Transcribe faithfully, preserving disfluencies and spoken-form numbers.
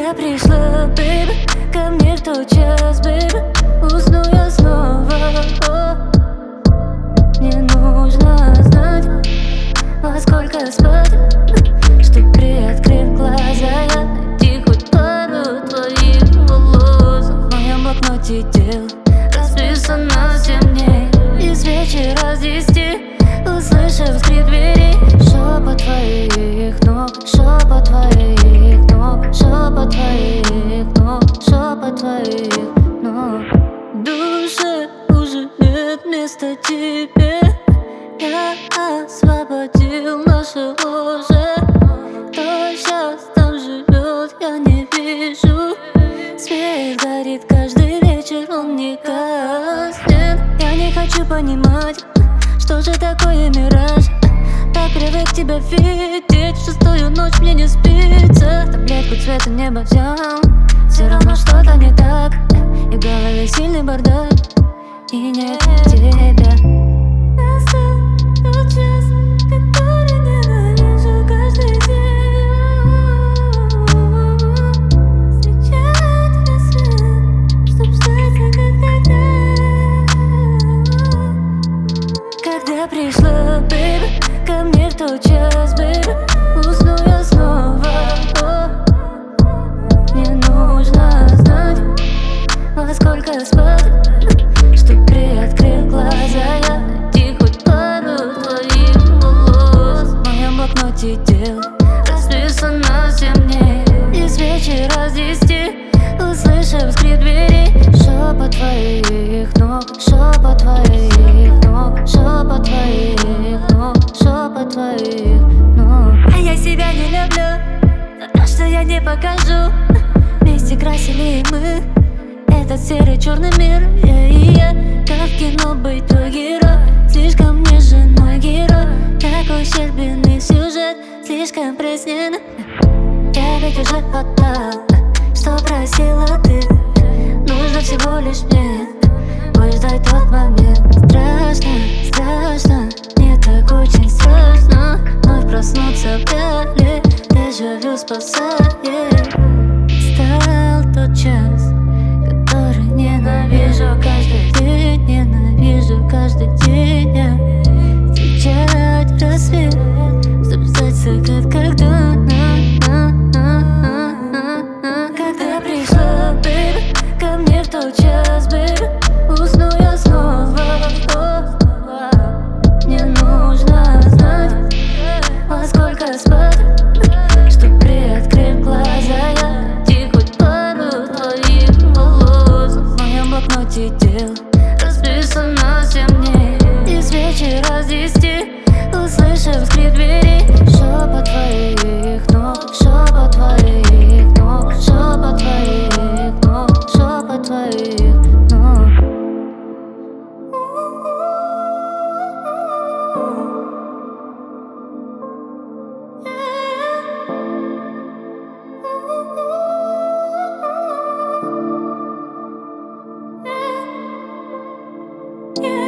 Когда пришла, бэйби, ко мне в тот час, бэйби, усну я снова. О, мне нужно знать, во сколько спать, чтоб, приоткрыв глаза, я найти хоть пару твоих волос. В моем блокноте дел расписано семь дней, и с вечера с десяти, услышав скрип двери, шепот твоих ног, шепот твоих ног, шепот твоих ног, шепот твоих ног. В душе уже нет места тебе, я освободил наше ложе. Кто сейчас там живет, я не вижу. Свет горит каждый вечер, он не гаснет. Я не хочу понимать, что же такое мираж. Так привык тебя видеть, шестую ночь мне не спится. Таблетку цвета неба взял, все равно что-то не так, и в голове сильный бардак, и нет тебя. Настал тот час, который ненавижу каждый день. Встречать рассвет, чтоб ждать, как тогда. Когда пришла, бэйби, ко мне в тот час, бэйби, усну я снова. О, мне нужно знать, во сколько спать, чтоб, приоткрыв глаза, я найти хоть пару твоих волос. В моем блокноте дел расписано семь дней, и с вечера с десяти, услышав скрип двери, шепот твоих ног, шепот твоих ног, шепот твоих ног, шепот твоих ног. А я себя не люблю за то, что я не покажу. Вместе красили мы этот серый черный мир, я и я, как в кино быть твой герой. Слишком нежен мой герой, такой ущербный сюжет, слишком преснен. Я ведь уже отдал, что просила ты. Нужно всего лишь мне выждать тот момент. Страшно, страшно, мне так очень страшно вновь проснуться в реале, дежавю спасает. Стал тот час, который ненавижу каждый день, ненавижу каждый день. Я встречать рассвет, чтоб ждать закат, когда Когда пришла, бэйби, ко мне в тот час, бэйби, усну я снова. О, мне нужно знать, во сколько спать, чтоб, приоткрыв глаза, я найти хоть пару твоих волос. В моем блокноте дел расписано семь дней, и с вечера с десяти, услышав скрип двери, шепот твоих ног, шепот твоих ног, шепот твоих ног, шепот твоих ног. Yeah.